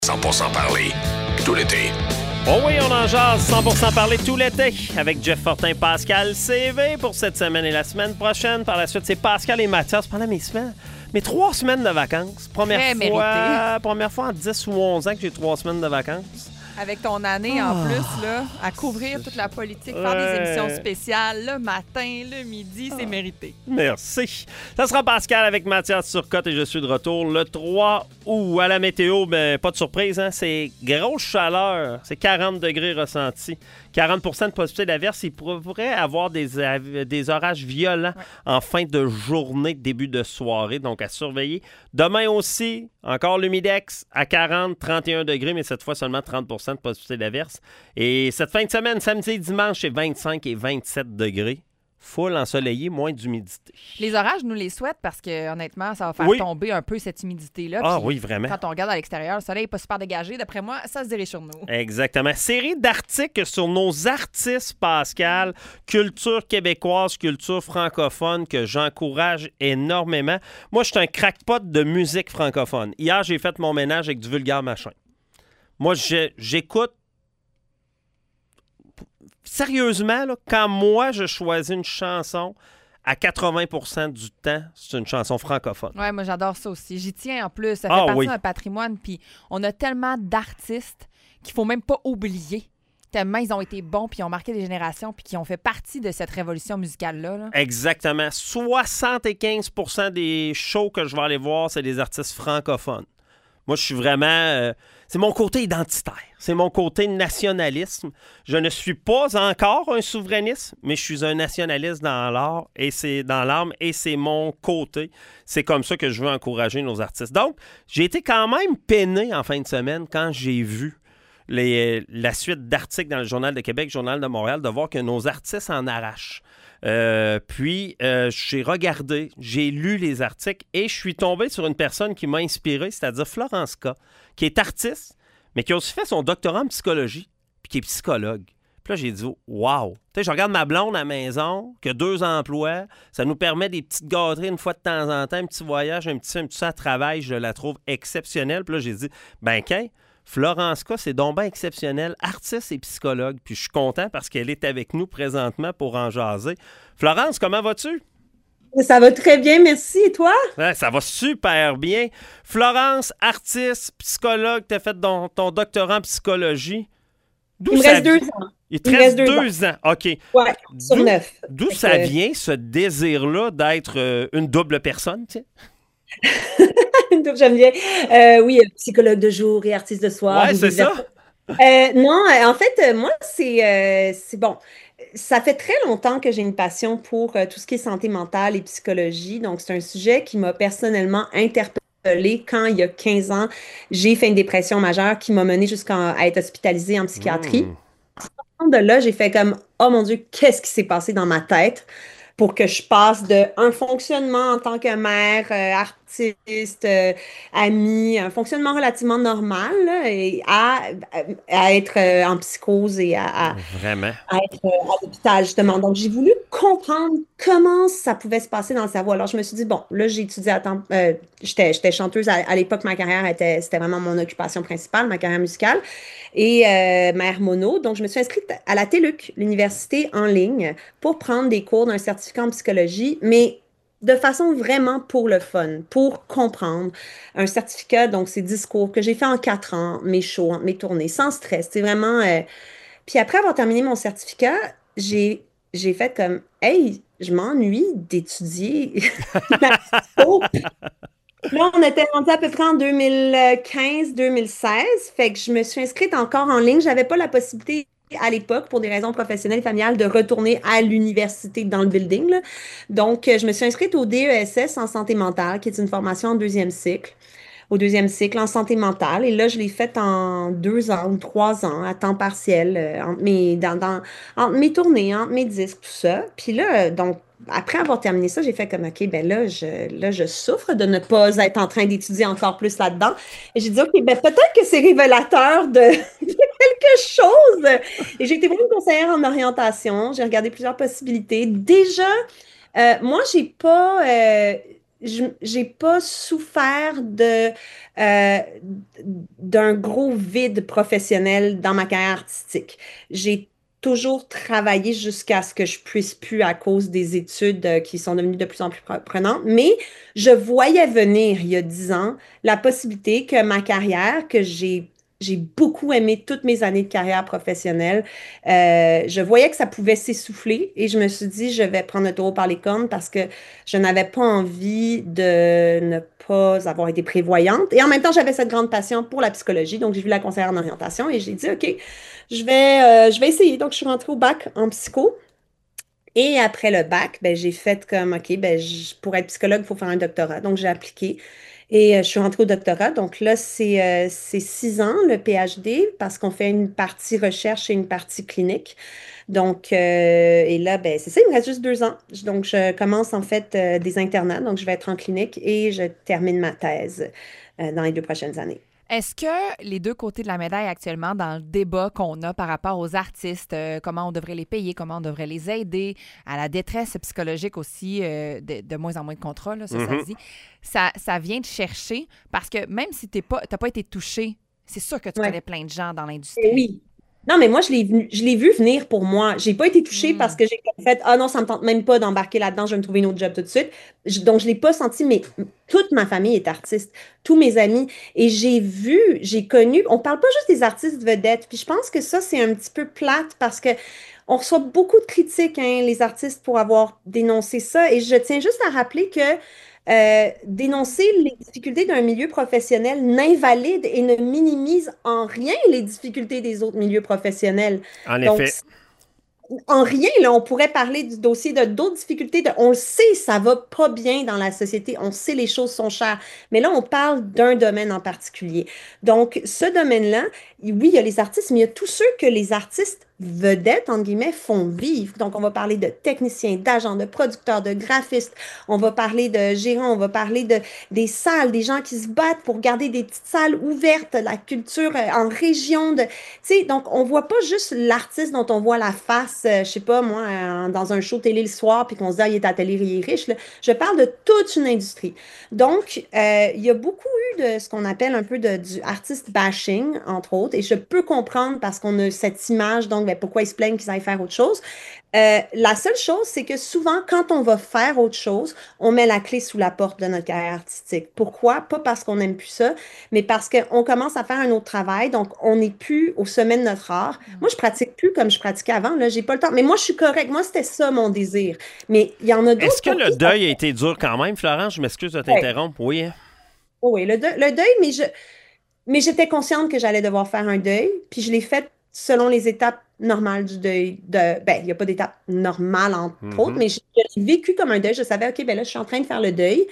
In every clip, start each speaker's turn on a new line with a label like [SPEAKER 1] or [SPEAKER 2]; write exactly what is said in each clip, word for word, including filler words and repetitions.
[SPEAKER 1] cent pour cent parler, tout l'été.
[SPEAKER 2] Oh oui, on en jase cent pour cent parler tout l'été avec Jeff Fortin, Pascal C V pour cette semaine et la semaine prochaine. Par la suite, c'est Pascal et Mathias pendant mes semaines. Mes trois semaines de vacances. Première
[SPEAKER 3] Très
[SPEAKER 2] fois,
[SPEAKER 3] mérité.
[SPEAKER 2] première fois en dix ou onze ans que j'ai trois semaines de vacances.
[SPEAKER 3] Avec ton année en plus, là, à couvrir toute la politique, faire
[SPEAKER 2] Ouais.
[SPEAKER 3] des émissions spéciales le matin, le midi, c'est mérité.
[SPEAKER 2] Merci. Ça sera Pascal avec Mathias Turcotte et je suis de retour le trois août. À la météo, ben, pas de surprise, hein? C'est grosse chaleur. C'est quarante degrés ressentis. quarante pour cent de possibilité d'averse. Il pourrait avoir des, av- des orages violents
[SPEAKER 3] Ouais.
[SPEAKER 2] en fin de journée, début de soirée. Donc, à surveiller. Demain aussi, encore l'humidex à quarante, trente et un degrés, mais cette fois seulement trente pour cent de possibilité d'averse. Et cette fin de semaine, samedi et dimanche, c'est vingt-cinq et vingt-sept degrés. Full ensoleillé, moins d'humidité.
[SPEAKER 3] Les orages, nous les souhaitent parce que, honnêtement, ça va faire
[SPEAKER 2] Oui.
[SPEAKER 3] tomber un peu cette humidité-là.
[SPEAKER 2] Ah
[SPEAKER 3] Puis,
[SPEAKER 2] oui, vraiment.
[SPEAKER 3] quand on regarde à l'extérieur, le soleil n'est pas super dégagé. D'après moi, ça se dirige sur nous.
[SPEAKER 2] Exactement. Série d'articles sur nos artistes, Pascal, culture québécoise, culture francophone, que j'encourage énormément. Moi, je suis un crackpot de musique francophone. Hier, j'ai fait mon ménage avec du vulgaire machin. Moi, j'ai- j'écoute... Sérieusement, là, quand moi, je choisis une chanson, à quatre-vingts pour cent du temps, c'est une chanson francophone.
[SPEAKER 3] Ouais, moi, j'adore ça aussi. J'y tiens en plus. Ça fait
[SPEAKER 2] Ah
[SPEAKER 3] partie
[SPEAKER 2] oui.
[SPEAKER 3] d'un patrimoine. Puis, on a tellement d'artistes qu'il faut même pas oublier. Tellement ils ont été bons, puis ils ont marqué des générations, puis qui ont fait partie de cette révolution musicale-là. là.
[SPEAKER 2] Exactement. soixante-quinze pour cent des shows que je vais aller voir, c'est des artistes francophones. Moi, je suis vraiment... euh, c'est mon côté identitaire. C'est mon côté nationalisme. Je ne suis pas encore un souverainiste, mais je suis un nationaliste dans l'art et c'est dans l'âme et c'est mon côté. C'est comme ça que je veux encourager nos artistes. Donc, j'ai été quand même peiné en fin de semaine quand j'ai vu les- la suite d'articles dans le Journal de Québec, Journal de Montréal, de voir que nos artistes en arrachent. Euh, puis, euh, j'ai regardé, j'ai lu les articles et je suis tombé sur une personne qui m'a inspiré, c'est-à-dire Florence K, qui est artiste, mais qui a aussi fait son doctorat en psychologie, puis qui est psychologue. Puis là, j'ai dit, wow! Tu sais, je regarde ma blonde à la maison, qui a deux emplois, ça nous permet des petites gâteries une fois de temps en temps, un petit voyage, un petit, un petit ça à travail, je la trouve exceptionnelle. Puis là, j'ai dit, ben, qu'un, Florence K, c'est donc bien exceptionnel, artiste et psychologue. Puis je suis content parce qu'elle est avec nous présentement pour en jaser. Florence, comment vas-tu?
[SPEAKER 4] Ça va très bien, merci. Et toi?
[SPEAKER 2] Ouais, ça va super bien. Florence, artiste, psychologue, tu as fait ton, ton doctorat en psychologie. D'où
[SPEAKER 4] Il me
[SPEAKER 2] ça
[SPEAKER 4] reste deux
[SPEAKER 2] vi-
[SPEAKER 4] ans.
[SPEAKER 2] Il te
[SPEAKER 4] Il me
[SPEAKER 2] reste
[SPEAKER 4] reste
[SPEAKER 2] deux,
[SPEAKER 4] deux
[SPEAKER 2] ans. OK.
[SPEAKER 4] Ouais, sur
[SPEAKER 2] D'où-
[SPEAKER 4] neuf.
[SPEAKER 2] D'où
[SPEAKER 4] Fait
[SPEAKER 2] ça
[SPEAKER 4] que-
[SPEAKER 2] vient, ce désir-là d'être euh, une double personne? tu sais?
[SPEAKER 4] Donc, j'aime bien. Euh, oui, psychologue de jour et artiste de soir.
[SPEAKER 2] Ouais,
[SPEAKER 4] ou
[SPEAKER 2] c'est
[SPEAKER 4] des-
[SPEAKER 2] ça.
[SPEAKER 4] Euh, non, euh, en fait, euh, moi, c'est euh, c'est bon. Ça fait très longtemps que j'ai une passion pour euh, tout ce qui est santé mentale et psychologie. Donc, c'est un sujet qui m'a personnellement interpellée quand, il y a quinze ans, j'ai fait une dépression majeure qui m'a menée jusqu'à à être hospitalisée en psychiatrie.
[SPEAKER 2] Mmh.
[SPEAKER 4] De là, j'ai fait comme, oh mon Dieu, qu'est-ce qui s'est passé dans ma tête pour que je passe de un fonctionnement en tant que mère, euh, artiste, euh, amie, un fonctionnement relativement normal, là, et à, à être euh, en psychose et à, à-
[SPEAKER 2] Vraiment.
[SPEAKER 4] à être euh, à l'hôpital, justement. Donc, j'ai voulu comprendre comment ça pouvait se passer dans le cerveau. Alors, je me suis dit, bon, là, j'ai étudié à temps... euh, j'étais, j'étais chanteuse. À, à l'époque, ma carrière était... C'était vraiment mon occupation principale, ma carrière musicale. Et euh, mère mono. Donc, je me suis inscrite à la T L U C, l'université en ligne, pour prendre des cours d'un certificat en psychologie, mais de façon vraiment pour le fun, pour comprendre. Un certificat, donc, c'est dix cours que j'ai fait en quatre ans, mes shows, mes tournées, sans stress. C'est vraiment... euh, puis après avoir terminé mon certificat, j'ai, j'ai fait comme, hey, je m'ennuie d'étudier la psycho. Là, on était rendu à peu près en deux mille quinze deux mille seize. Fait que je me suis inscrite encore en ligne. J'avais pas la possibilité à l'époque, pour des raisons professionnelles et familiales, de retourner à l'université dans le building, là. Donc, euh, je me suis inscrite au D E S S en santé mentale, qui est une formation en deuxième cycle au deuxième cycle en santé mentale. Et là, je l'ai faite en deux ans ou trois ans, à temps partiel, euh, entre mes, dans, dans, entre mes tournées, entre mes disques, tout ça. Puis là, euh, donc, après avoir terminé ça, j'ai fait comme, OK, ben là, je, là, je souffre de ne pas être en train d'étudier encore plus là-dedans. Et j'ai dit, OK, ben peut-être que c'est révélateur de, de quelque chose. Et j'ai été voir une conseillère en orientation. J'ai regardé plusieurs possibilités. Déjà, euh, moi, j'ai pas... euh, je- j'ai pas souffert de, euh, d'un gros vide professionnel dans ma carrière artistique. J'ai toujours travaillé jusqu'à ce que je puisse plus à cause des études euh, qui sont devenues de plus en plus pre- prenantes. Mais je voyais venir il y a dix ans la possibilité que ma carrière, que j'ai j'ai beaucoup aimé toutes mes années de carrière professionnelle, euh, je voyais que ça pouvait s'essouffler et je me suis dit, je vais prendre le taureau par les cornes parce que je n'avais pas envie de ne pas avoir été prévoyante. Et en même temps, j'avais cette grande passion pour la psychologie. Donc, j'ai vu la conseillère en orientation et j'ai dit, OK, je vais, euh, je vais essayer. Donc, je suis rentrée au bac en psycho. Et après le bac, ben, j'ai fait comme, OK, ben, je- pour être psychologue, il faut faire un doctorat. Donc, j'ai appliqué et euh, je suis rentrée au doctorat. Donc là, c'est euh, c'est six ans, le P H D, parce qu'on fait une partie recherche et une partie clinique. Donc, euh, et là, ben, c'est ça, il me reste juste deux ans. Donc, je commence en fait euh, des internats. Donc, je vais être en clinique et je termine ma thèse euh, dans les deux prochaines années.
[SPEAKER 3] Est-ce que les deux côtés de la médaille actuellement, dans le débat qu'on a par rapport aux artistes, euh, comment on devrait les payer, comment on devrait les aider, à la détresse psychologique aussi, euh, de, de moins en moins de contrats, là, ça, ça
[SPEAKER 2] Mhm.
[SPEAKER 3] se dit, ça, ça vient te chercher parce que même si tu n'as pas été touché, c'est sûr que tu
[SPEAKER 4] Ouais.
[SPEAKER 3] connais plein de gens dans
[SPEAKER 4] Eh
[SPEAKER 3] l'industrie.
[SPEAKER 4] oui. Non, mais moi, je l'ai venu- je l'ai vu venir pour moi. J'ai pas été touchée parce
[SPEAKER 3] Hmm.
[SPEAKER 4] que j'ai comme fait, ah non, ça me tente même pas d'embarquer là-dedans, je vais me trouver une autre job tout de suite. Je- donc, je l'ai pas senti, mais toute ma famille est artiste, tous mes amis. Et j'ai vu, j'ai connu, on parle pas juste des artistes vedettes. Puis je pense que ça, c'est un petit peu plate parce que on reçoit beaucoup de critiques, hein, les artistes, pour avoir dénoncé ça. Et je tiens juste à rappeler que euh, dénoncer les difficultés d'un milieu professionnel n'invalide et ne minimise en rien les difficultés des autres milieux professionnels.
[SPEAKER 2] En
[SPEAKER 4] Donc,
[SPEAKER 2] effet.
[SPEAKER 4] en rien, là, on pourrait parler du dossier de d'autres difficultés. De- on le sait, ça va pas bien dans la société. On sait, les choses sont chères. Mais là, on parle d'un domaine en particulier. Donc, ce domaine-là, oui, il y a les artistes, mais il y a tous ceux que les artistes vedettes, entre guillemets, font vivre. Donc, on va parler de techniciens, d'agents, de producteurs, de graphistes. On va parler de gérants. On va parler de, des salles, des gens qui se battent pour garder des petites salles ouvertes, la culture euh, en région. De, tu sais, donc, on voit pas juste l'artiste dont on voit la face, euh, je sais pas, moi, euh, dans un show télé le soir, puis qu'on se dit, ah, il est à télé, il est riche, là. Je parle de toute une industrie. Donc, euh, il y a beaucoup eu de ce qu'on appelle un peu de, du artist bashing, entre autres, et je peux comprendre parce qu'on a cette image, donc, ben, pourquoi ils se plaignent qu'ils aillent faire autre chose. Euh, la seule chose, c'est que souvent, quand on va faire autre chose, on met la clé sous la porte de notre carrière artistique. Pourquoi? Pas parce qu'on n'aime plus ça, mais parce qu'on commence à faire un autre travail, donc on n'est plus au sommet de notre art. Moi, je pratique plus comme je pratiquais avant, là, j'ai pas le temps. Mais moi, je suis correcte. Moi, c'était ça mon désir. Mais il y en a
[SPEAKER 2] Est-ce
[SPEAKER 4] d'autres
[SPEAKER 2] que
[SPEAKER 4] pour
[SPEAKER 2] le
[SPEAKER 4] qui ça
[SPEAKER 2] deuil a été dur quand même, Florence? Je m'excuse de
[SPEAKER 4] fait.
[SPEAKER 2] t'interrompre. Oui. Hein?
[SPEAKER 4] Oh oui, le deuil, le deuil, mais je, mais j'étais consciente que j'allais devoir faire un deuil, puis je l'ai fait selon les étapes normales du deuil. De, ben, il n'y a pas d'étape normale, entre autres,
[SPEAKER 2] Mhm.
[SPEAKER 4] mais je, je l'ai vécu comme un deuil. Je savais, OK, ben là, je suis en train de faire le deuil.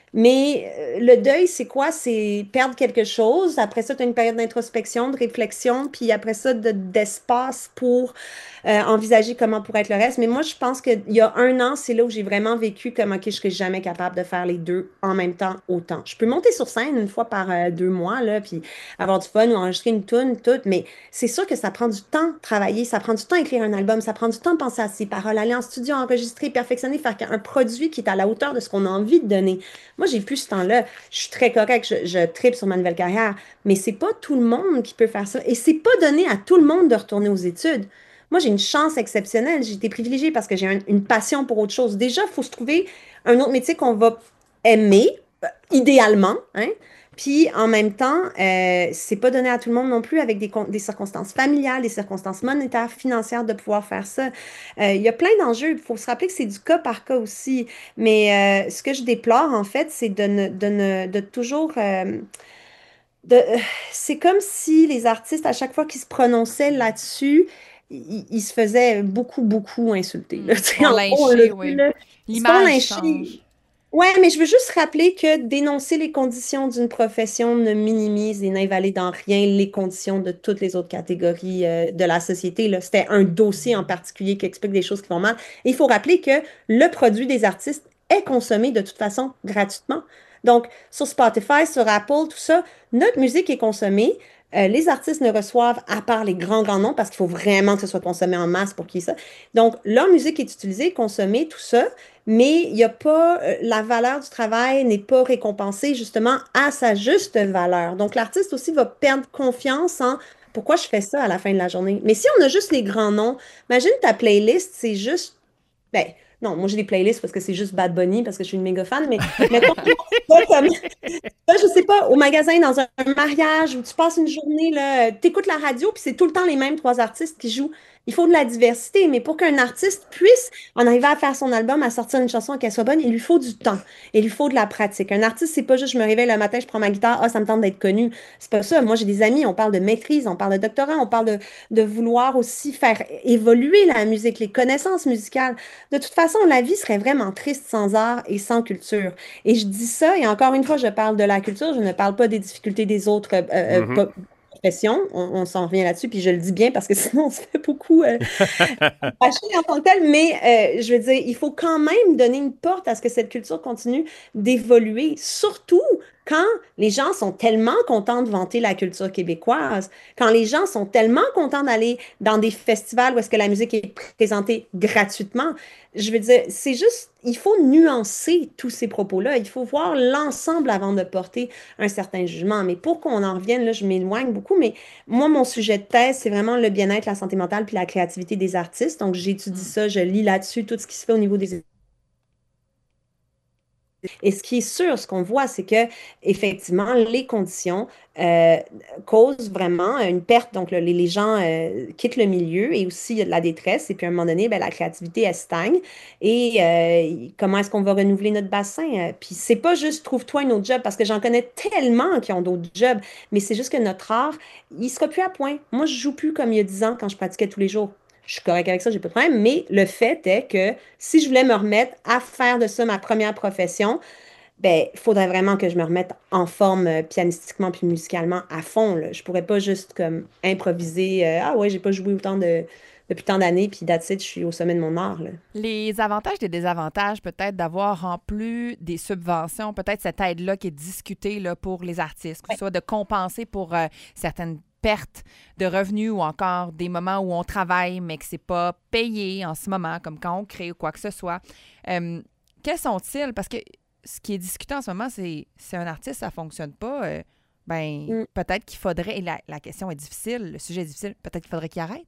[SPEAKER 4] Mais euh, le deuil, c'est quoi? C'est perdre quelque chose. Après ça, tu as une période d'introspection, de réflexion, puis après ça, de- d'espace pour euh, envisager comment pourrait être le reste. Mais moi, je pense qu'il y a un an, c'est là où j'ai vraiment vécu comme, OK, je serais jamais capable de faire les deux en même temps autant. Je peux monter sur scène une fois par euh, deux mois, là, puis avoir du fun ou enregistrer une tune, tout, mais c'est sûr que ça prend du temps de travailler, ça prend du temps d'écrire un album, ça prend du temps de penser à ses paroles, aller en studio, enregistrer, perfectionner, faire un produit qui est à la hauteur de ce qu'on a envie de donner. Moi, j'ai plus ce temps-là. Je suis très correcte, je, je tripe sur ma nouvelle carrière, mais c'est pas tout le monde qui peut faire ça. Et c'est pas donné à tout le monde de retourner aux études. Moi, j'ai une chance exceptionnelle. J'ai été privilégiée parce que j'ai un- une passion pour autre chose. Déjà, il faut se trouver un autre métier qu'on va aimer, euh, idéalement, hein. Puis en même temps, euh, c'est pas donné à tout le monde non plus avec des, con- des circonstances familiales, des circonstances monétaires, financières de pouvoir faire ça. Euh, il y a plein d'enjeux. Il faut se rappeler que c'est du cas par cas aussi. Mais euh, ce que je déplore, en fait, c'est de, ne, de, ne- de toujours... euh, de, euh, c'est comme si les artistes, à chaque fois qu'ils se prononçaient là-dessus, ils, ils se faisaient beaucoup, beaucoup insulter, là.
[SPEAKER 3] Hmm.
[SPEAKER 4] Tu sais,
[SPEAKER 3] Bon,
[SPEAKER 4] en gros, on l'a
[SPEAKER 3] lynché,
[SPEAKER 4] vu,
[SPEAKER 3] oui.
[SPEAKER 4] là. Ils se font
[SPEAKER 3] L'image
[SPEAKER 4] lyncher.
[SPEAKER 3] change.
[SPEAKER 4] Ouais, mais je veux juste rappeler que dénoncer les conditions d'une profession ne minimise et n'invalide en rien les conditions de toutes les autres catégories euh, de la société, là. C'était un dossier en particulier qui explique des choses qui vont mal. Et il faut rappeler que le produit des artistes est consommé de toute façon gratuitement. Donc, sur Spotify, sur Apple, tout ça, notre musique est consommée. Euh, les artistes ne reçoivent, à part les grands, grands noms, parce qu'il faut vraiment que ce soit consommé en masse pour qu'il y ait ça. Donc, leur musique est utilisée, consommée, tout ça, mais il y a pas, euh, la valeur du travail n'est pas récompensée justement à sa juste valeur. Donc, l'artiste aussi va perdre confiance en pourquoi je fais ça à la fin de la journée. Mais si on a juste les grands noms, imagine ta playlist, c'est juste ben, non, moi j'ai des playlists parce que c'est juste Bad Bunny, parce que je suis une méga fan, mais mettons, pas comme, là, je sais pas, au magasin, dans un, un mariage, où tu passes une journée, là, t'écoutes la radio, puis c'est tout le temps les mêmes trois artistes qui jouent. Il faut de la diversité, mais pour qu'un artiste puisse en arriver à faire son album, à sortir une chanson, qu'elle soit bonne, il lui faut du temps. Il lui faut de la pratique. Un artiste, c'est pas juste je me réveille le matin, je prends ma guitare, ah, ça me tente d'être connu. C'est pas ça. Moi, j'ai des amis, on parle de maîtrise, on parle de doctorat, on parle de, de vouloir aussi faire évoluer la musique, les connaissances musicales. De toute façon, la vie serait vraiment triste sans art et sans culture. Et je dis ça, et encore une fois, je parle de la culture, je ne parle pas des difficultés des autres euh, euh,
[SPEAKER 2] Mhm.
[SPEAKER 4] po- professions. On, on s'en revient là-dessus, puis je le dis bien parce que sinon on se fait beaucoup euh, fâcher en tant que tel. Mais euh, je veux dire, il faut quand même donner une porte à ce que cette culture continue d'évoluer, surtout quand les gens sont tellement contents de vanter la culture québécoise, quand les gens sont tellement contents d'aller dans des festivals où est-ce que la musique est présentée gratuitement. Je veux dire, c'est juste, il faut nuancer tous ces propos-là. Il faut voir l'ensemble avant de porter un certain jugement. Mais pour qu'on en revienne, là, je m'éloigne beaucoup, mais moi, mon sujet de thèse, c'est vraiment le bien-être, la santé mentale puis la créativité des artistes. Donc, j'étudie
[SPEAKER 3] Mm.
[SPEAKER 4] ça, je lis là-dessus tout ce qui se fait au niveau des et ce qui est sûr, ce qu'on voit, c'est que effectivement, les conditions euh, causent vraiment une perte. Donc, le- les, les gens euh, quittent le milieu et aussi il y a de la détresse. Et puis, à un moment donné, ben, la créativité, elle stagne. Et euh, comment est-ce qu'on va renouveler notre bassin? Euh, Puis, c'est pas juste trouve-toi un autre job, parce que j'en connais tellement qui ont d'autres jobs, mais c'est juste que notre art, il sera plus à point. Moi, je joue plus comme il y a dix ans quand je pratiquais tous les jours. Je suis correcte avec ça, j'ai pas de problème, mais le fait est que si je voulais me remettre à faire de ça ma première profession, ben, il faudrait vraiment que je me remette en forme euh, pianistiquement puis musicalement à fond, là. Je pourrais pas juste comme improviser. euh, ah ouais, j'ai pas joué autant de depuis tant d'années, puis that's it, je suis au sommet de mon art, là.
[SPEAKER 3] Les avantages et désavantages, peut-être d'avoir en plus des subventions, peut-être cette aide-là qui est discutée là, pour les artistes, que ce soit de compenser pour euh, certaines pertes de revenus ou encore des moments où on travaille mais que c'est pas payé en ce moment, comme quand on crée ou quoi que ce soit. Euh, quels sont-ils? Parce que ce qui est discuté en ce moment, c'est si un artiste, ça fonctionne pas, euh, ben
[SPEAKER 4] Mm.
[SPEAKER 3] peut-être qu'il faudrait, et la, la question est difficile, le sujet est difficile, peut-être qu'il faudrait qu'il arrête.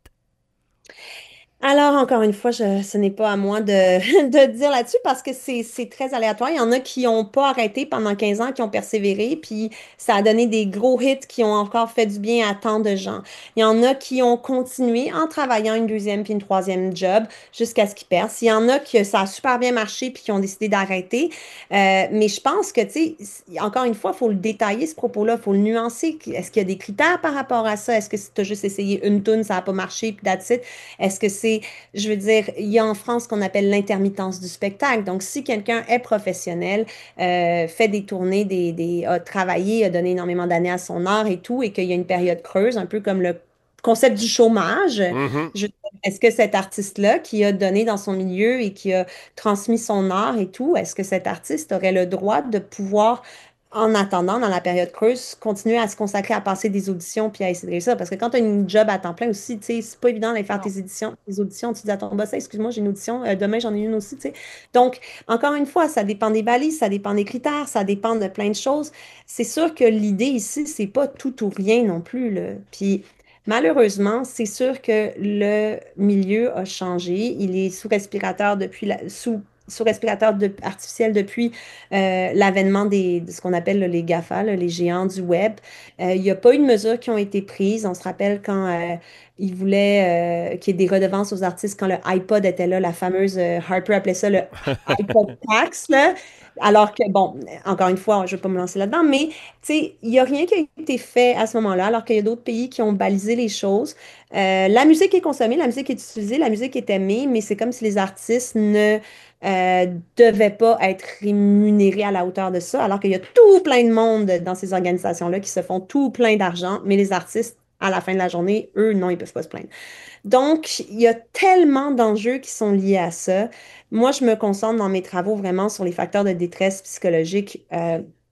[SPEAKER 4] Alors, encore une fois, je- ce n'est pas à moi de, de dire là-dessus parce que c'est, c'est très aléatoire. Il y en a qui n'ont pas arrêté pendant quinze ans, qui ont persévéré, puis ça a donné des gros hits qui ont encore fait du bien à tant de gens. Il y en a qui ont continué en travaillant une deuxième puis une troisième job jusqu'à ce qu'ils percent. Il y en a qui ça a super bien marché puis qui ont décidé d'arrêter. Euh, mais je pense que, tu sais, c- encore une fois, il faut le détailler, ce propos-là, il faut le nuancer. Est-ce qu'il y a des critères par rapport à ça? Est-ce que si tu as juste essayé une tune, ça n'a pas marché, puis that's it? Est-ce que c'est, je veux dire, il y a en France ce qu'on appelle l'intermittence du spectacle. Donc, si quelqu'un est professionnel, euh, fait des tournées, des, des, a travaillé, a donné énormément d'années à son art et tout, et qu'il y a une période creuse, un peu comme le concept du chômage,
[SPEAKER 2] Mhm.
[SPEAKER 4] je- est-ce que cet artiste-là qui a donné dans son milieu et qui a transmis son art et tout, est-ce que cet artiste aurait le droit de pouvoir, en attendant, dans la période creuse, continuer à se consacrer à passer des auditions puis à essayer de réussir? Parce que quand tu as une job à temps plein aussi, tu sais, c'est pas évident d'aller faire
[SPEAKER 3] Non.
[SPEAKER 4] tes éditions, tes auditions. Tu dis à ton boss, hey, excuse-moi, j'ai une audition, euh, demain j'en ai une aussi, tu sais. Donc, encore une fois, ça dépend des balises, ça dépend des critères, ça dépend de plein de choses. C'est sûr que l'idée ici, c'est pas tout ou rien non plus, là. Puis, malheureusement, c'est sûr que le milieu a changé. Il est sous respirateur depuis la, sous, sous respirateur de- artificiel depuis euh, l'avènement des, de ce qu'on appelle là, les GAFA, là, les géants du web. Euh, il n'y a pas eu de mesures qui ont été prises. On se rappelle quand euh, ils voulaient euh, qu'il y ait des redevances aux artistes, quand le iPod était là, la fameuse, euh, Harper appelait ça le iPod tax, là. Alors que, bon, encore une fois, je ne vais pas me lancer là-dedans, mais tu sais, il n'y a rien qui a été fait à ce moment-là, alors qu'il y a d'autres pays qui ont balisé les choses. Euh, la musique est consommée, la musique est utilisée, la musique est aimée, mais c'est comme si les artistes ne euh, devaient pas être rémunérés à la hauteur de ça, alors qu'il y a tout plein de monde dans ces organisations-là qui se font tout plein d'argent, mais les artistes, à la fin de la journée, eux, non, ils peuvent pas se plaindre. Donc, il y a tellement d'enjeux qui sont liés à ça. Moi, je me concentre dans mes travaux vraiment sur les facteurs de détresse psychologique. Euh,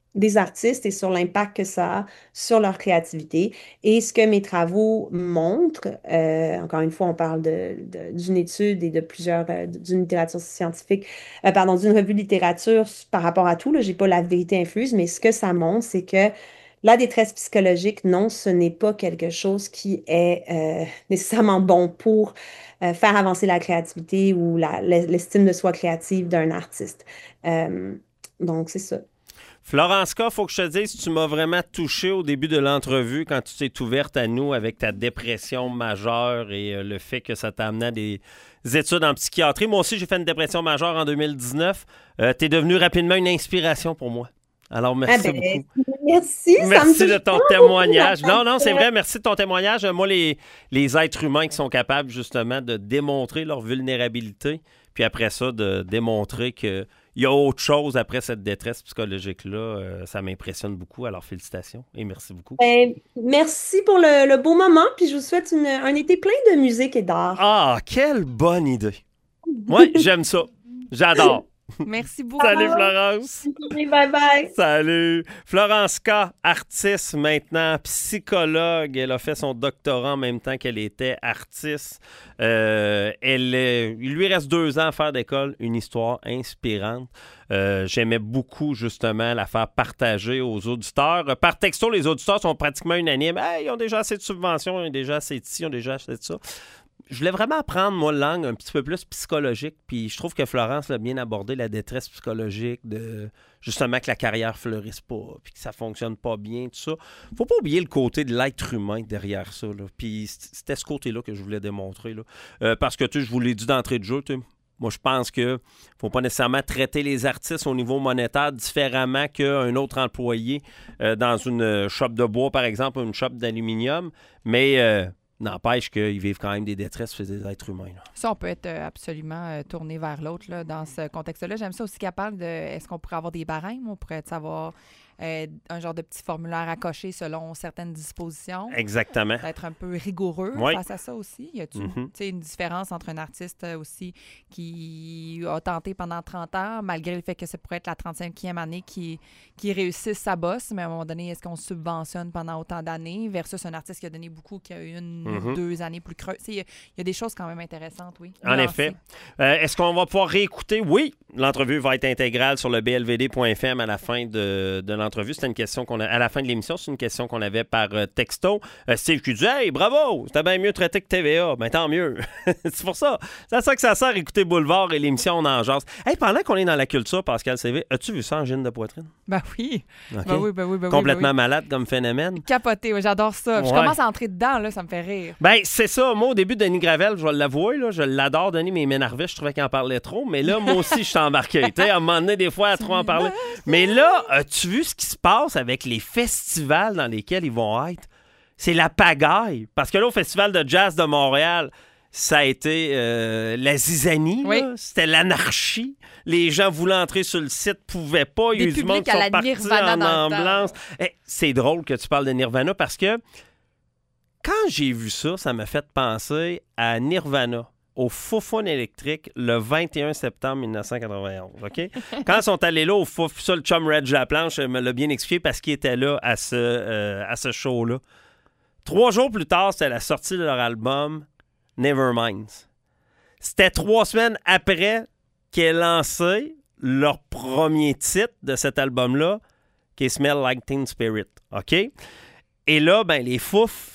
[SPEAKER 4] des artistes et sur l'impact que ça a sur leur créativité. Et ce que mes travaux montrent, euh, encore une fois, on parle de, de- d'une étude et de plusieurs, euh, d'une littérature scientifique, euh, pardon, d'une revue de littérature par rapport à tout, là, j'ai pas la vérité infuse, mais ce que ça montre, c'est que la détresse psychologique, non, ce n'est pas quelque chose qui est euh, nécessairement bon pour euh, faire avancer la créativité ou la- l'estime de soi créative d'un artiste. Euh, donc, c'est ça.
[SPEAKER 2] Florence K, il faut que je te dise, tu m'as vraiment touché au début de l'entrevue quand tu t'es ouverte à nous avec ta dépression majeure et euh, le fait que ça t'a amené à des études en psychiatrie. Moi aussi, j'ai fait une dépression majeure en deux mille dix-neuf. Euh, tu es devenue rapidement une inspiration pour moi. Alors, merci
[SPEAKER 4] Ah ben,
[SPEAKER 2] beaucoup.
[SPEAKER 4] merci, ça me
[SPEAKER 2] Merci
[SPEAKER 4] touche
[SPEAKER 2] de ton
[SPEAKER 4] beaucoup,
[SPEAKER 2] témoignage.
[SPEAKER 4] la
[SPEAKER 2] Non, non, c'est
[SPEAKER 4] fête.
[SPEAKER 2] vrai. Merci de ton témoignage. Moi, les, les êtres humains qui sont capables justement de démontrer leur vulnérabilité, puis après ça, de démontrer qu'il y a autre chose après cette détresse psychologique-là, euh, ça m'impressionne beaucoup. Alors, félicitations et merci beaucoup.
[SPEAKER 4] Ben, merci pour le, le beau moment, puis je vous souhaite une- un été plein de musique et d'art.
[SPEAKER 2] Ah, quelle bonne idée. Oui, j'aime ça. J'adore.
[SPEAKER 3] Merci beaucoup.
[SPEAKER 2] Salut, Florence.
[SPEAKER 4] Bye bye.
[SPEAKER 2] Salut. Florence K, artiste maintenant, psychologue. Elle a fait son doctorat en même temps qu'elle était artiste. Euh, elle est- il lui reste deux ans à faire d'école, une histoire inspirante. Euh, j'aimais beaucoup, justement, la faire partager aux auditeurs. Par texto, les auditeurs sont pratiquement unanimes. Hey, ils ont déjà assez de subventions, ils ont déjà assez de ci, ils ont déjà assez de ça. Je voulais vraiment apprendre, moi, la langue un petit peu plus psychologique. Puis je trouve que Florence l'a bien abordé, la détresse psychologique, de justement que la carrière fleurisse pas, puis que ça fonctionne pas bien, tout ça. Faut pas oublier le côté de l'être humain derrière ça, là. Puis c'était ce côté-là que je voulais démontrer, là. Euh, parce que, tu sais, je vous l'ai dit d'entrée de jeu, tu sais, moi, je pense que faut pas nécessairement traiter les artistes au niveau monétaire différemment qu'un autre employé euh, dans une shop de bois, par exemple, ou une shop d'aluminium. Mais... Euh, N'empêche qu'ils vivent quand même des détresses chez des êtres humains. Là.
[SPEAKER 3] Ça, on peut être euh, absolument euh, tourné vers l'autre là, dans ce contexte-là. J'aime ça aussi qu'elle parle de est-ce qu'on pourrait avoir des barèmes? On pourrait savoir euh, un genre de petit formulaire à cocher selon certaines dispositions.
[SPEAKER 2] Exactement.
[SPEAKER 3] D'être un peu rigoureux
[SPEAKER 2] Oui.
[SPEAKER 3] face à ça aussi. Y a-tu
[SPEAKER 2] Mm-hmm.
[SPEAKER 3] tu sais, une différence entre un artiste euh, aussi qui a tenté pendant trente ans, malgré le fait que ça pourrait être la trente-cinquième année qui, qui réussisse sa bosse, mais à un moment donné, est-ce qu'on subventionne pendant autant d'années versus un artiste qui a donné beaucoup, qui a eu une ou
[SPEAKER 2] Mm-hmm.
[SPEAKER 3] deux années plus creuses? Il y, y a des choses quand même intéressantes, oui.
[SPEAKER 2] En
[SPEAKER 3] Nuancées.
[SPEAKER 2] effet. Euh, est-ce qu'on va pouvoir réécouter? Oui, l'entrevue va être intégrale sur le b l v d point f m à la fin de, de l'entrevue. C'était une question qu'on a, à la fin de l'émission, c'est une question qu'on avait par euh, texto. Euh, Steve qui dit « Hey, bravo! C'était bien mieux traité que T V A. » Ben tant mieux. C'est pour ça. C'est à ça que ça sert écouter Boulevard et l'émission On en jase. Hey, pendant qu'on est dans la culture, Pascal C V, as-tu vu ça en gêne de poitrine?
[SPEAKER 3] Ben oui.
[SPEAKER 2] OK.
[SPEAKER 3] Ben oui, ben oui, ben oui,
[SPEAKER 2] Complètement
[SPEAKER 3] ben oui.
[SPEAKER 2] malade comme phénomène.
[SPEAKER 3] Capoté, oui, j'adore ça. Je
[SPEAKER 2] Ouais.
[SPEAKER 3] commence à entrer dedans, là, ça me fait rire.
[SPEAKER 2] Ben, c'est ça. Moi, au début, Denis Gravel, je vais l'avouer, là, je l'adore, Denis, mais il m'énervait. Je trouvais qu'il en parlait trop. Mais là, moi aussi, je suis embarqué. Tu sais, à un moment donné, des fois, à trop en parler. Mais là, as-tu vu ce qui se passe avec les festivals dans lesquels ils vont être? C'est la pagaille. Parce que là, au Festival de jazz de Montréal, ça a été euh, la zizanie.
[SPEAKER 3] Oui.
[SPEAKER 2] là. C'était l'anarchie. Les gens voulaient entrer sur le site, pouvaient pas. Il y a
[SPEAKER 3] Des
[SPEAKER 2] eu du monde
[SPEAKER 3] publics
[SPEAKER 2] qui
[SPEAKER 3] à
[SPEAKER 2] sont
[SPEAKER 3] la
[SPEAKER 2] partis
[SPEAKER 3] Nirvana
[SPEAKER 2] en
[SPEAKER 3] dans le temps.
[SPEAKER 2] ambulance. Eh, c'est drôle que tu parles de Nirvana parce que quand j'ai vu ça, ça m'a fait penser à Nirvana au Fofone électrique le vingt et un septembre mille neuf cent quatre-vingt-onze. OK? Quand ils sont allés là au Fouf, ça, le chum Reg Laplanche me l'a bien expliqué parce qu'il était là à ce, euh, à ce show-là. Trois jours plus tard, c'était la sortie de leur album Neverminds. C'était trois semaines après qu'ils aient lancé leur premier titre de cet album-là, qui est Smell Like Teen Spirit. OK? Et là, ben, les Fouf,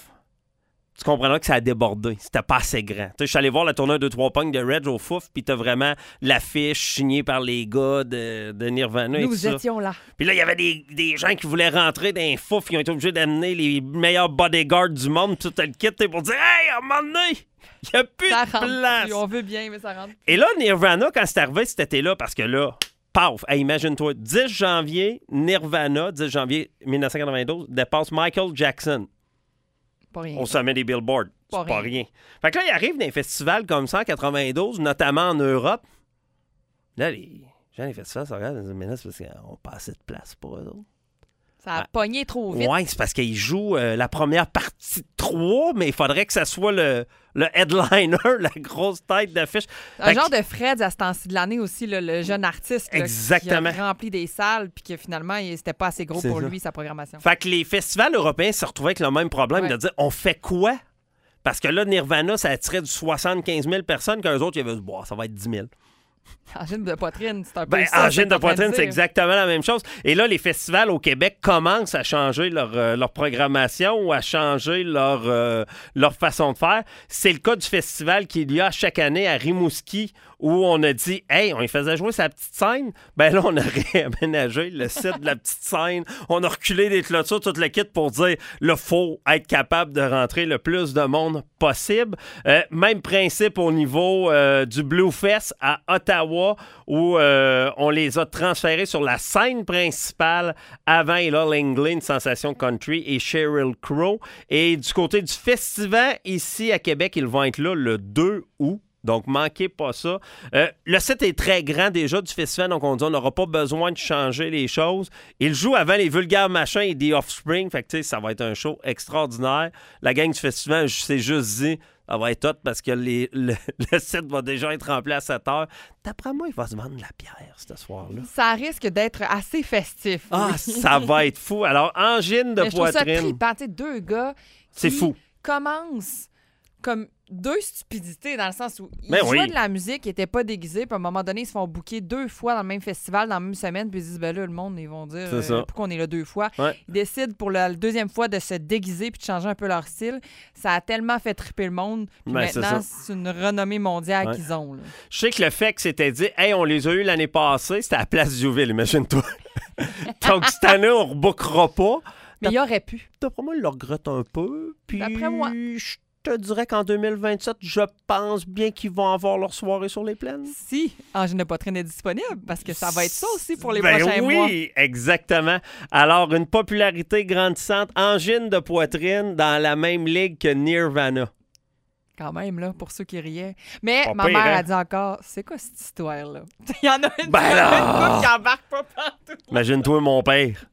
[SPEAKER 2] tu comprendras que ça a débordé. C'était pas assez grand. Tu sais, je suis allé voir la tournée deux trois punks de Reg au Fouf, puis t'as vraiment l'affiche signée par les gars de, de Nirvana et tout
[SPEAKER 3] Nous
[SPEAKER 2] ça.
[SPEAKER 3] étions là.
[SPEAKER 2] Puis là, il y avait des, des gens qui voulaient rentrer dans un Fouf, qui ont été obligés d'amener les meilleurs bodyguards du monde, tout le kit, pour dire « Hey, à un moment donné, il n'y a plus
[SPEAKER 3] Ça
[SPEAKER 2] de
[SPEAKER 3] rentre
[SPEAKER 2] place!
[SPEAKER 3] plus. On veut bien, mais ça rentre »
[SPEAKER 2] Et là, Nirvana, quand c'est arrivé cet été-là, parce que là, paf, hey, imagine-toi, dix janvier, Nirvana, dix janvier mille neuf cent quatre-vingt-douze, dépasse Michael Jackson
[SPEAKER 3] pas rien.
[SPEAKER 2] au sommet des Billboard.
[SPEAKER 3] Pas
[SPEAKER 2] C'est pas
[SPEAKER 3] rien.
[SPEAKER 2] rien. Fait que là, il arrive dans des festivals comme ça en quatre-vingt-douze, notamment en Europe. Là, les gens des festivals se regardent et disent « Mais là, c'est parce qu'on n'a pas assez de place pour eux autres. »
[SPEAKER 3] Ça a pogné trop vite.
[SPEAKER 2] Ouais, c'est parce qu'ils jouent euh, la première partie trois, mais il faudrait que ça soit le, le headliner, la grosse tête d'affiche.
[SPEAKER 3] Un
[SPEAKER 2] Fait
[SPEAKER 3] genre
[SPEAKER 2] que-
[SPEAKER 3] de Fred à ce temps-ci de l'année aussi, là, le jeune artiste là,
[SPEAKER 2] Exactement.
[SPEAKER 3] qui a rempli des salles puis que finalement, il- c'était pas assez gros
[SPEAKER 2] C'est
[SPEAKER 3] pour
[SPEAKER 2] ça.
[SPEAKER 3] lui, sa programmation.
[SPEAKER 2] Fait que les festivals européens se retrouvaient avec le même problème
[SPEAKER 3] Ouais.
[SPEAKER 2] de dire on fait quoi? Parce que là, Nirvana, ça attirait du soixante-quinze mille personnes, qu'eux autres, ils avaient dit, bon, ça va être dix mille.
[SPEAKER 3] Angine de poitrine, c'est un peu
[SPEAKER 2] Ben,
[SPEAKER 3] ça.
[SPEAKER 2] angine
[SPEAKER 3] c'est
[SPEAKER 2] de
[SPEAKER 3] en train
[SPEAKER 2] poitrine,
[SPEAKER 3] dire.
[SPEAKER 2] c'est exactement la même chose. Et là, les festivals au Québec commencent à changer leur, euh, leur programmation ou à changer leur, euh, leur façon de faire. C'est le cas du festival qu'il y a chaque année à Rimouski où on a dit, hey, on lui faisait jouer sa petite scène. Ben là, on a réaménagé le site de la petite scène. On a reculé des clôtures, tout le kit pour dire, là, faut être capable de rentrer le plus de monde possible. Euh, même principe au niveau euh, du Bluefest à Ottawa où euh, on les a transférés sur la scène principale avant Ella Langley, une sensation country, et Sheryl Crow. Et du côté du festival, ici à Québec, ils vont être là le deux août. Donc, manquez pas ça. Euh, le site est très grand déjà du festival, donc on dit on n'aura pas besoin de changer les choses. Il joue avant les Vulgaires Machins et The Offspring, fait que tu sais, ça va être un show extraordinaire. La gang du festival, c'est juste dit, ça va être hot parce que les, le, le site va déjà être rempli à sept heures. D'après moi, il va se vendre de la bière ce soir-là.
[SPEAKER 3] Ça risque d'être assez festif.
[SPEAKER 2] Ah,
[SPEAKER 3] oui.
[SPEAKER 2] ça va être fou. Alors, angine de
[SPEAKER 3] Mais je trouve ça
[SPEAKER 2] poitrine.
[SPEAKER 3] trippant. Tu sais, deux gars
[SPEAKER 2] C'est
[SPEAKER 3] qui
[SPEAKER 2] fou.
[SPEAKER 3] commencent comme deux stupidités dans le sens où ils
[SPEAKER 2] Ben
[SPEAKER 3] jouaient
[SPEAKER 2] oui.
[SPEAKER 3] de la musique, ils n'étaient pas déguisés, puis à un moment donné, ils se font booker deux fois dans le même festival, dans la même semaine, puis ils se disent, ben là, le monde, ils vont dire
[SPEAKER 2] C'est
[SPEAKER 3] euh,
[SPEAKER 2] ça.
[SPEAKER 3] pourquoi on est là deux fois.
[SPEAKER 2] Ouais.
[SPEAKER 3] Ils décident pour la deuxième fois de se déguiser puis de changer un peu leur style. Ça a tellement fait tripper le monde, puis
[SPEAKER 2] Ben, c'est
[SPEAKER 3] maintenant,
[SPEAKER 2] ça.
[SPEAKER 3] c'est une renommée mondiale
[SPEAKER 2] Ouais.
[SPEAKER 3] qu'ils ont. Là.
[SPEAKER 2] Je sais que le fait que c'était dit, hey, on les a eu l'année passée, c'était à la place Diouville, imagine-toi. Donc, cette année, on ne rebookera pas.
[SPEAKER 3] Mais il aurait pu.
[SPEAKER 2] D'après moi, il le regrette un peu. Puis,
[SPEAKER 3] D'après moi.
[SPEAKER 2] je te dirais qu'en deux mille vingt-sept, je pense bien qu'ils vont avoir leur soirée sur les plaines.
[SPEAKER 3] Si Angine de poitrine est disponible, parce que ça va être ça aussi pour les
[SPEAKER 2] Ben
[SPEAKER 3] prochains
[SPEAKER 2] oui,
[SPEAKER 3] mois.
[SPEAKER 2] exactement. Alors, une popularité grandissante, angine de poitrine dans la même ligue que Nirvana.
[SPEAKER 3] Quand même, là, pour ceux qui riaient. Mais
[SPEAKER 2] Pas
[SPEAKER 3] ma
[SPEAKER 2] pire,
[SPEAKER 3] mère
[SPEAKER 2] hein?
[SPEAKER 3] a dit encore, c'est quoi cette histoire-là? Il y en a une,
[SPEAKER 2] Ben
[SPEAKER 3] une
[SPEAKER 2] là!
[SPEAKER 3] couple qui embarque pas partout.
[SPEAKER 2] Imagine-toi mon père.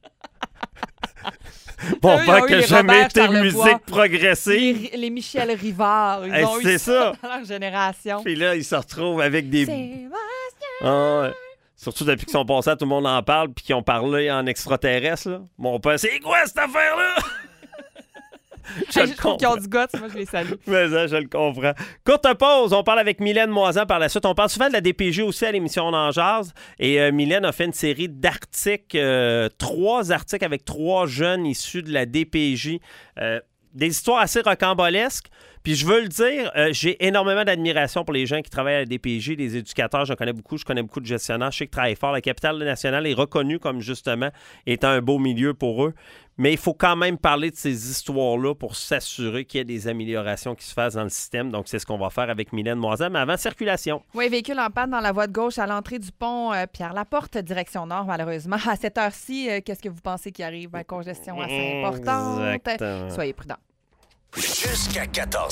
[SPEAKER 2] Mon
[SPEAKER 3] Eux, ils
[SPEAKER 2] père
[SPEAKER 3] ont eu
[SPEAKER 2] qui a
[SPEAKER 3] les
[SPEAKER 2] jamais
[SPEAKER 3] Robert
[SPEAKER 2] été
[SPEAKER 3] Charlevoix.
[SPEAKER 2] musique progressive.
[SPEAKER 3] Les, les Michel Rivard, ils
[SPEAKER 2] Hey,
[SPEAKER 3] ont eu
[SPEAKER 2] c'est
[SPEAKER 3] ça,
[SPEAKER 2] ça.
[SPEAKER 3] dans leur génération.
[SPEAKER 2] Puis là, il se retrouve avec des...
[SPEAKER 3] Sébastien.
[SPEAKER 2] Ah ouais. Surtout depuis qu'ils sont passés, à tout le monde en parle, puis qu'ils ont parlé en extraterrestre. Là. Mon père, c'est quoi cette affaire-là? je
[SPEAKER 3] Hey,
[SPEAKER 2] le
[SPEAKER 3] je trouve qu'ils ont
[SPEAKER 2] comprends.
[SPEAKER 3] du goût, moi je les salue.
[SPEAKER 2] Mais ça, je le comprends. Courte pause, on parle avec Mylène Moisan par la suite. On parle souvent de la D P J aussi à l'émission On en jase. Et euh, Mylène a fait une série d'articles, euh, trois articles avec trois jeunes issus de la D P J. Euh, des histoires assez rocambolesques. Puis je veux le dire, euh, j'ai énormément d'admiration pour les gens qui travaillent à la D P J, les éducateurs, j'en connais beaucoup, je connais beaucoup de gestionnaires, je sais qu'ils travaillent fort. La capitale nationale est reconnue comme justement étant un beau milieu pour eux. Mais il faut quand même parler de ces histoires-là pour s'assurer qu'il y a des améliorations qui se fassent dans le système. Donc c'est ce qu'on va faire avec Mylène Moisan. Mais avant, circulation.
[SPEAKER 3] Oui, véhicule en panne dans la voie de gauche à l'entrée du pont euh, Pierre-Laporte, direction nord, malheureusement. À cette heure-ci, euh, qu'est-ce que vous pensez qui arrive? Ben, congestion assez importante.
[SPEAKER 2] Exactement.
[SPEAKER 3] Soyez prudents.
[SPEAKER 1] Jusqu'à quatorze